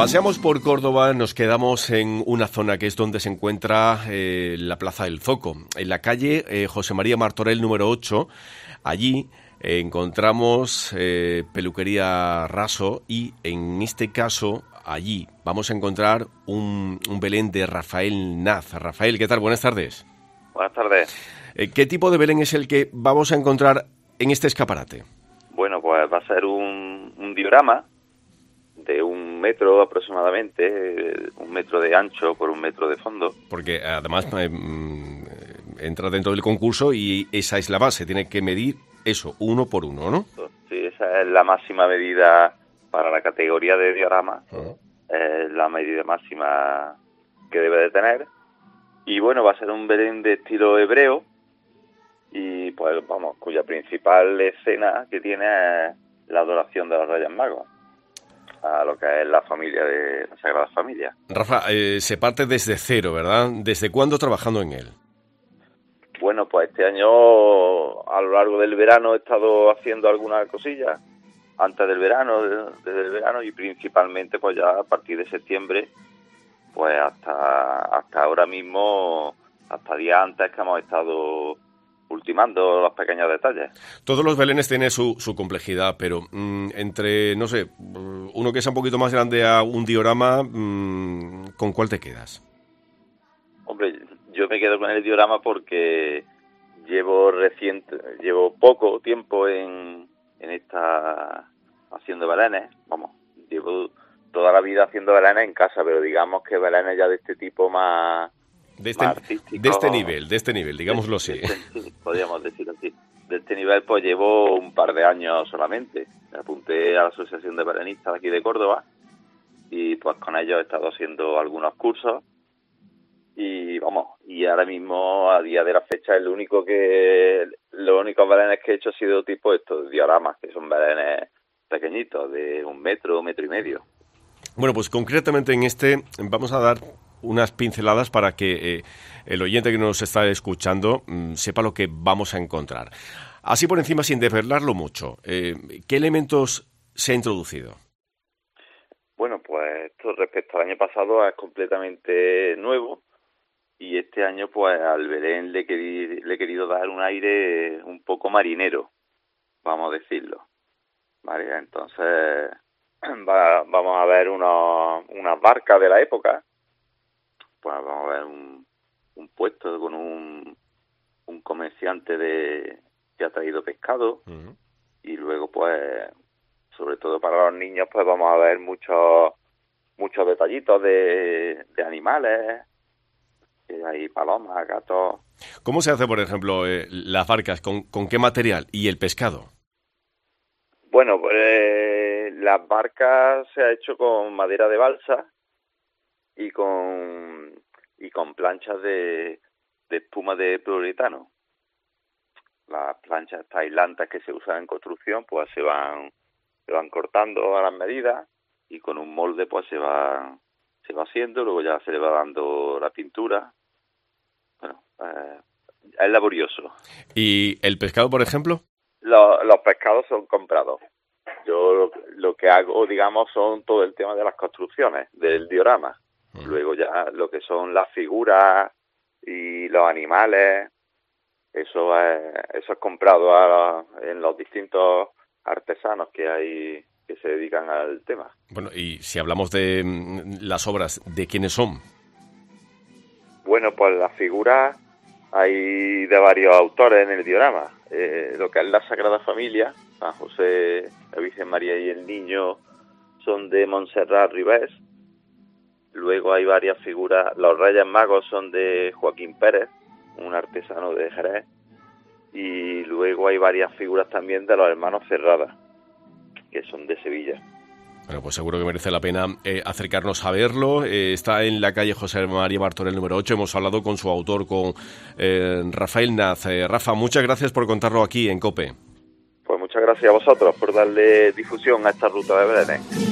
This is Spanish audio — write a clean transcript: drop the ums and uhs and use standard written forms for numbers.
Paseamos por Córdoba, nos quedamos en una zona que es donde se encuentra la Plaza del Zoco, en la calle José María Martorell número 8. Allí encontramos peluquería Raso y en este caso allí vamos a encontrar un Belén de Rafael Naz. Rafael, ¿qué tal? Buenas tardes. Buenas tardes. ¿Qué tipo de Belén es el que vamos a encontrar en este escaparate? Bueno, pues va a ser un diorama de 1 metro aproximadamente, 1 metro de ancho por 1 metro de fondo. Porque además entra dentro del concurso y esa es la base, tiene que medir eso, 1 por 1, ¿no? Sí, esa es la máxima medida para la categoría de diorama, es la medida máxima que debe de tener. Y bueno, va a ser un Belén de estilo hebreo y pues vamos, cuya principal escena que tiene es la adoración de los Reyes Magos a lo que es la familia de la Sagrada Familia. Rafa, se parte desde cero, ¿verdad? ¿Desde cuándo trabajando en él? Bueno, pues este año, a lo largo del verano, he estado haciendo algunas cosillas, antes del verano, desde el verano, y principalmente pues ya a partir de septiembre, pues hasta ahora mismo, hasta días antes que hemos estado ultimando los pequeños detalles. Todos los belenes tienen su complejidad, pero entre, no sé, uno que sea un poquito más grande a un diorama, ¿con cuál te quedas? Hombre, yo me quedo con el diorama porque llevo poco tiempo en esta haciendo belenes, vamos, llevo toda la vida haciendo belenes en casa, pero digamos que belenes ya de este tipo más artístico, de este nivel, digámoslo así. Podríamos decir así. De este nivel pues llevo un par de años solamente. Me apunté a la Asociación de Belenistas de aquí de Córdoba y pues con ellos he estado haciendo algunos cursos y vamos, y ahora mismo a día de la fecha los únicos belenes que he hecho ha sido tipo estos dioramas, que son belenes pequeñitos de 1 metro, 1 metro y medio. Bueno, pues concretamente en este vamos a dar unas pinceladas para que el oyente que nos está escuchando sepa lo que vamos a encontrar. Así por encima, sin desvelarlo mucho, ¿qué elementos se ha introducido? Bueno, pues esto respecto al año pasado es completamente nuevo y este año pues al Belén le he querido dar un aire un poco marinero, vamos a decirlo. Vale, entonces vamos a ver unas barcas de la época. Pues vamos a ver un puesto con un comerciante que ha traído pescado. Uh-huh. Y luego pues sobre todo para los niños pues vamos a ver muchos detallitos de animales, hay palomas, gatos. ¿Cómo se hace, por ejemplo, las barcas? ¿Con qué material? ¿Y el pescado? Bueno, pues las barcas se ha hecho con madera de balsa y con planchas de espuma de poliuretano. Las planchas tailandas que se usan en construcción pues se van cortando a las medidas y con un molde pues se va haciendo, luego ya se le va dando la pintura. Bueno, es laborioso. ¿Y el pescado, por ejemplo? Los pescados son comprados. Yo lo que hago, digamos, son todo el tema de las construcciones, del diorama. Luego ya lo que son las figuras y los animales, eso es comprado en los distintos artesanos que hay que se dedican al tema. Bueno, y si hablamos de las obras, ¿de quiénes son? Bueno, pues las figuras hay de varios autores en el diorama. Lo que es la Sagrada Familia, San José, la Virgen María y el Niño, son de Montserrat Ribés. Luego hay varias figuras. Los Reyes Magos son de Joaquín Pérez, un artesano de Jerez. Y luego hay varias figuras también de los hermanos Cerrada, que son de Sevilla. Bueno, pues seguro que merece la pena acercarnos a verlo. Está en la calle José María Martorell número 8. Hemos hablado con su autor, con Rafael Naz. Rafa, muchas gracias por contarlo aquí en COPE. Pues muchas gracias a vosotros por darle difusión a esta ruta de Belén.